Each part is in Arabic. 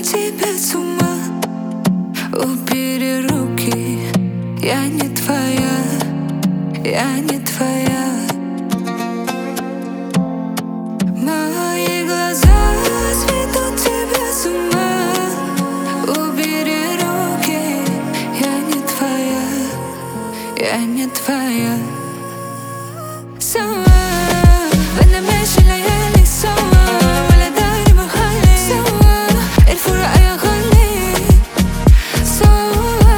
тебя с ума. Убери руки, я не твоя, я не твоя. Мои глаза сведут тебя с ума. Убери руки, я не твоя, я не твоя. سوا بدنا نمشي ليالي سوا ولا داري محلي سوا الفرقة يا غالي سوا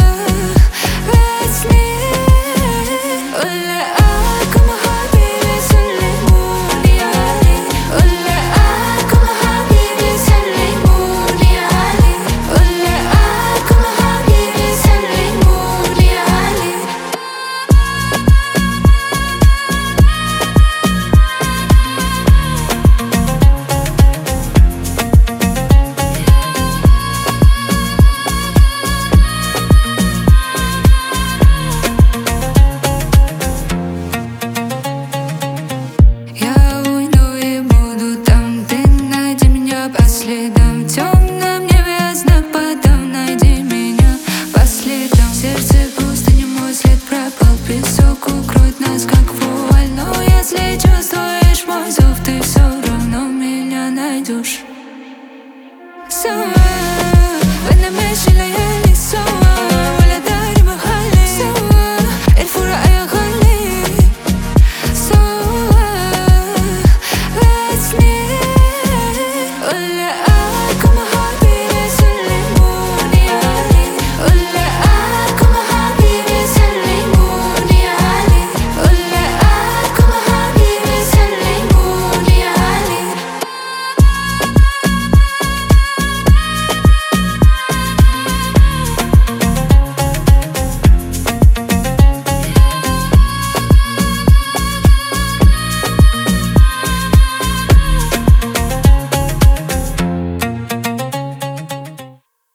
بس ليه قول لقاكم حبيبي سلموني علي قول لقاكم حبيبي سلموني علي قول لقاكم حبيبي سلموني علي. Следом в темном небе я знак подам. Найди меня по следам. Сердце пусто, не мой след пропал. Песок укроет нас как вуаль. Но если чувствуешь мой зов, ты все равно меня найдешь. Сама